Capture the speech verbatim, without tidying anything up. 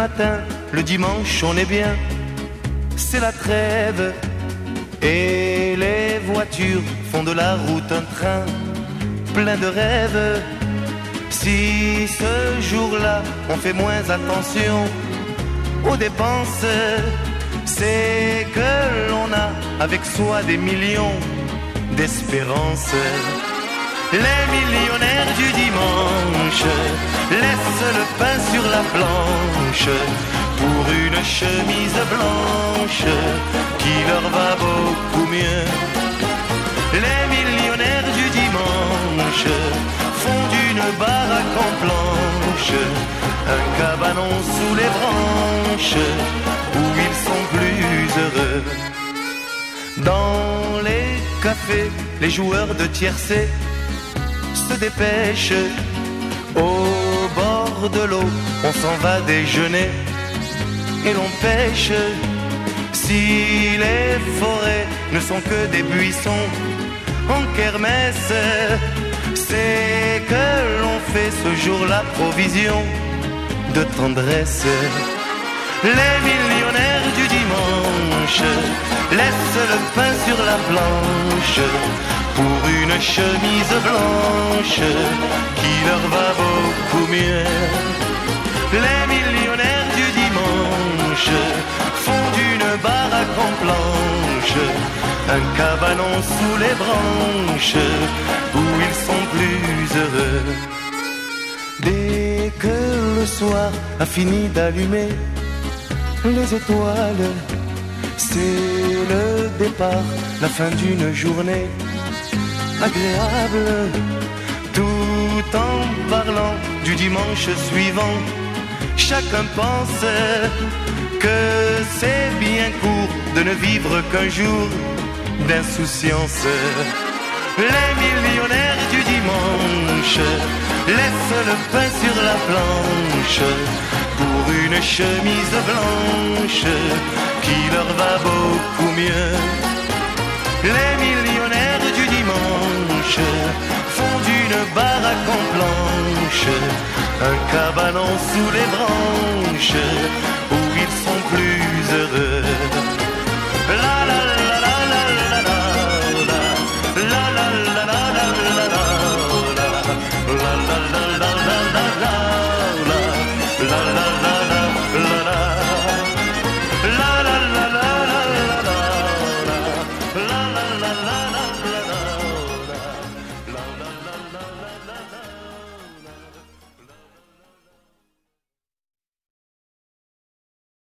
matin, le dimanche on est bien, c'est la trêve. Et les voitures font de la route un train plein de rêves. Si ce jour-là on fait moins attention aux dépenses, c'est que l'on a avec soi des millions d'espérance. Les millionnaires du dimanche laissent le pain sur la planche pour une chemise blanche qui leur va beaucoup mieux. Les millionnaires du dimanche font d'une baraque en planche un cabanon sous les branches où ils sont plus heureux. Dans les cafés, les joueurs de tiercé se dépêchent. Au bord de l'eau, on s'en va déjeuner et l'on pêche. Si les forêts ne sont que des buissons en kermesse, c'est que l'on fait ce jour-là provision de tendresse. Les millionnaires du dimanche laissent le pain sur la planche pour une chemise blanche qui leur va beaucoup mieux. Les millionnaires du dimanche font d'une baraque en planche un cabanon sous les branches où ils sont plus heureux. Dès que le soir a fini d'allumer les étoiles, c'est le départ, la fin d'une journée agréable. Tout en parlant du dimanche suivant, chacun pense que c'est bien court de ne vivre qu'un jour d'insouciance. Les millionnaires du dimanche laissent le pain sur la planche pour une chemise blanche qui leur va beaucoup mieux. Les millionnaires du dimanche font d'une baraque en planche un cabanon sous les branches